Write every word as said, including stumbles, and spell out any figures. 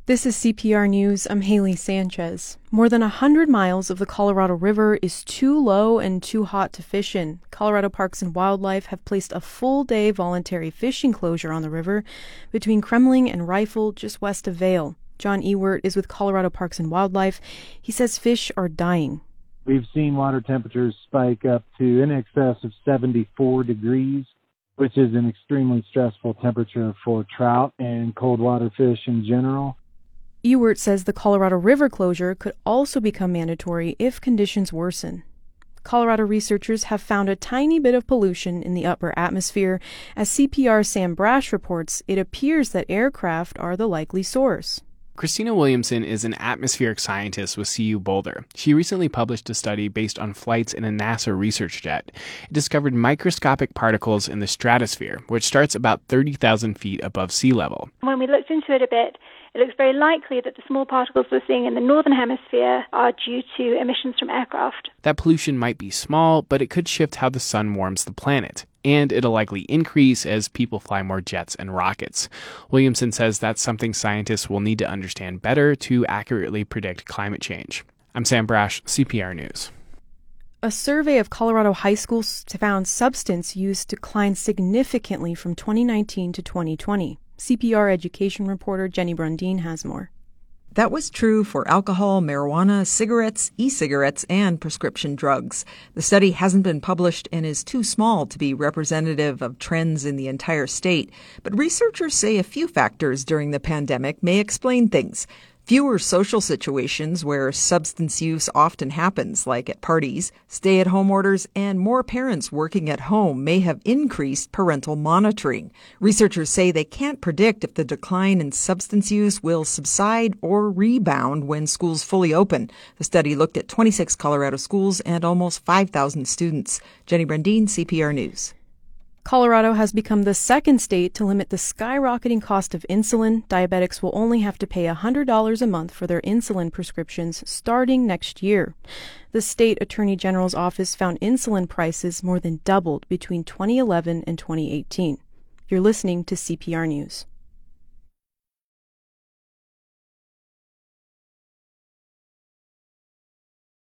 This is C P R News. I'm Haley Sanchez. More than one hundred miles of the Colorado River is too low and too hot to fish in. Colorado Parks and Wildlife have placed a full-day voluntary fishing closure on the river between Kremling and Rifle, just west of Vail. John Ewert is with Colorado Parks and Wildlife. He says fish are dying. We've seen water temperatures spike up to in excess of seventy-four degrees, which is an extremely stressful temperature for trout and cold water fish in general. Ewert says the Colorado River closure could also become mandatory if conditions worsen. Colorado researchers have found a tiny bit of pollution in the upper atmosphere. As C P R's Sam Brash reports, it appears that aircraft are the likely source. Christina Williamson is an atmospheric scientist with C U Boulder. She recently published a study based on flights in a NASA research jet. It discovered microscopic particles in the stratosphere, which starts about thirty thousand feet above sea level. When we looked into it a bit, it looks very likely that the small particles we're seeing in the northern hemisphere are due to emissions from aircraft. That pollution might be small, but it could shift how the sun warms the planet. And it'll likely increase as people fly more jets and rockets. Williamson says that's something scientists will need to understand better to accurately predict climate change. I'm Sam Brash, C P R News. A survey of Colorado high schools found substance use declined significantly from twenty nineteen to twenty twenty. C P R education reporter Jenny Brundin has more. That was true for alcohol, marijuana, cigarettes, e-cigarettes, and prescription drugs. The study hasn't been published and is too small to be representative of trends in the entire state. But researchers say a few factors during the pandemic may explain things. Fewer social situations where substance use often happens, like at parties, stay-at-home orders, and more parents working at home may have increased parental monitoring. Researchers say they can't predict if the decline in substance use will subside or rebound when schools fully open. The study looked at twenty-six Colorado schools and almost five thousand students. Jenny Brundin, C P R News. Colorado has become the second state to limit the skyrocketing cost of insulin. Diabetics will only have to pay one hundred dollars a month for their insulin prescriptions starting next year. The state attorney general's office found insulin prices more than doubled between twenty eleven and twenty eighteen. You're listening to C P R News.